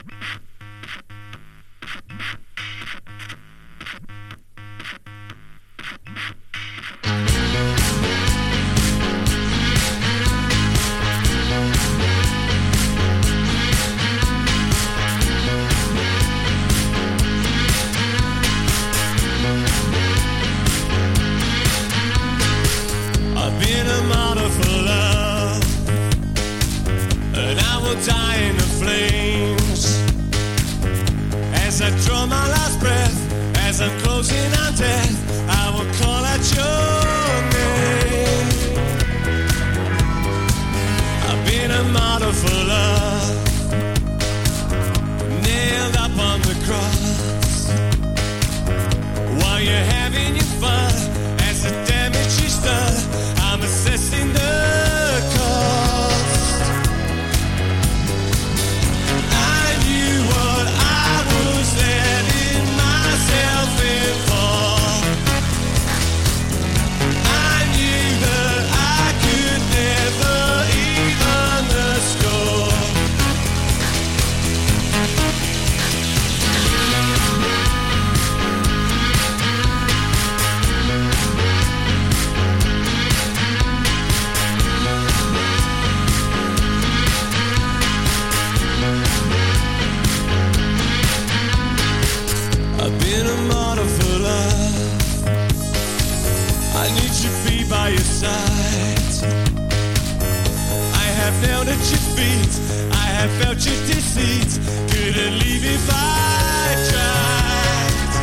Die in the flames as I draw my last breath, as I'm closing on death, I will call out your name. I've been a martyr for love, nailed up on the cross, while you're having your fun as the damage is done. I'm assessing the cost. By your side, I have knelt at your feet, I have felt your deceit, couldn't leave if I tried.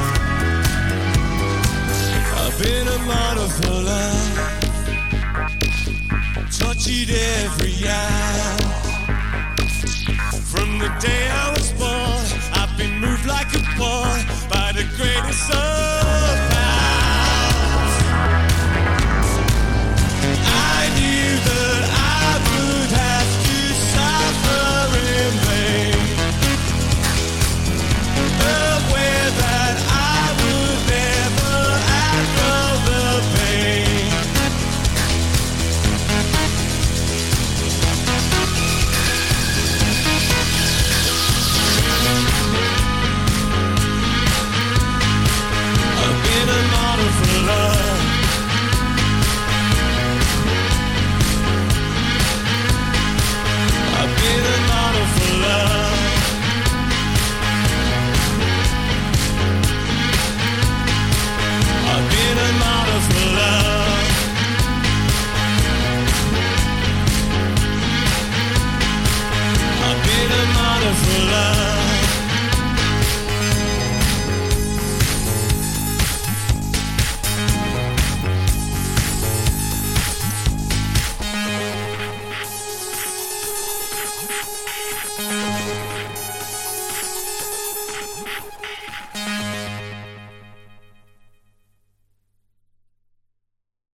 I've been a martyr for love, tortured every hour. From the day I was born, I've been moved like a pawn by the greatest of